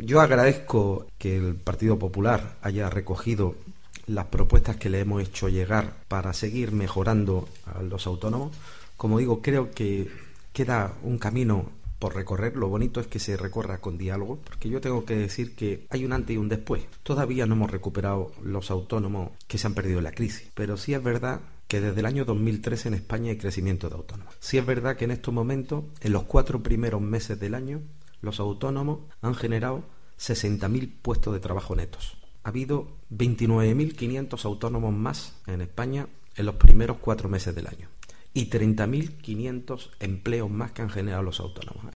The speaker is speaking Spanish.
Yo agradezco que el Partido Popular haya recogido las propuestas que le hemos hecho llegar para seguir mejorando a los autónomos. Como digo, creo que queda un camino por recorrer. Lo bonito es que se recorra con diálogo, porque yo tengo que decir que hay un antes y un después. Todavía no hemos recuperado los autónomos que se han perdido en la crisis, pero sí es verdad que desde el año 2013 en España hay crecimiento de autónomos. Sí es verdad que en estos momentos, en los 4 primeros meses del año, los autónomos han generado 60.000 puestos de trabajo netos. Ha habido 29.500 autónomos más en España en los primeros 4 meses del año y 30.500 empleos más que han generado los autónomos.